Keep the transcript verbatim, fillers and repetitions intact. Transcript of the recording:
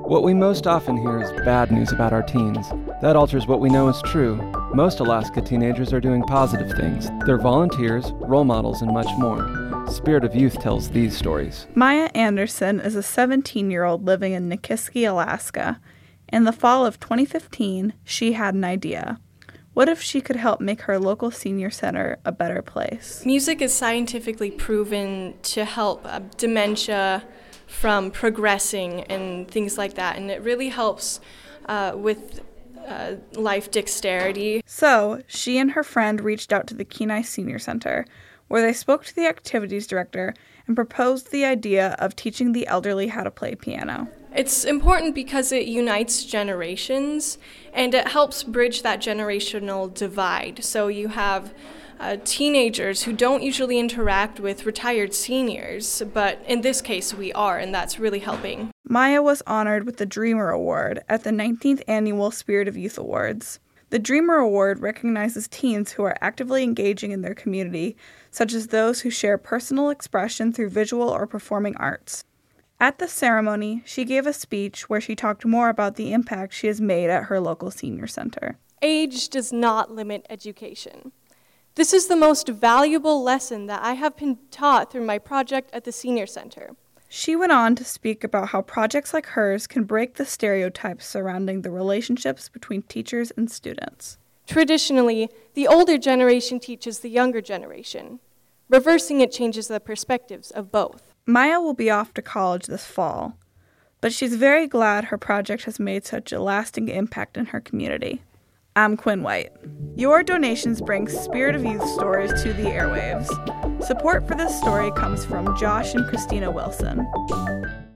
What we most often hear is bad news about our teens. That alters what we know is true. Most Alaska teenagers are doing positive things. They're volunteers, role models, and much more. Spirit of Youth tells these stories. Maya Anderson is a seventeen-year-old living in Nikiski, Alaska. In the fall of twenty fifteen, she had an idea. What if she could help make her local senior center a better place? Music is scientifically proven to help uh, dementia from progressing and things like that, and it really helps uh, with uh, life dexterity. So, she and her friend reached out to the Kenai Senior Center, where they spoke to the activities director and proposed the idea of teaching the elderly how to play piano. It's important because it unites generations, and it helps bridge that generational divide. So you have uh, teenagers who don't usually interact with retired seniors, but in this case we are, and that's really helping. Maya was honored with the Dreamer Award at the nineteenth Annual Spirit of Youth Awards. The Dreamer Award recognizes teens who are actively engaging in their community, such as those who share personal expression through visual or performing arts. At the ceremony, she gave a speech where she talked more about the impact she has made at her local senior center. Age does not limit education. This is the most valuable lesson that I have been taught through my project at the senior center. She went on to speak about how projects like hers can break the stereotypes surrounding the relationships between teachers and students. Traditionally, the older generation teaches the younger generation. Reversing it changes the perspectives of both. Maya will be off to college this fall, but she's very glad her project has made such a lasting impact in her community. I'm Quinn White. Your donations bring Spirit of Youth stories to the airwaves. Support for this story comes from Josh and Christina Wilson.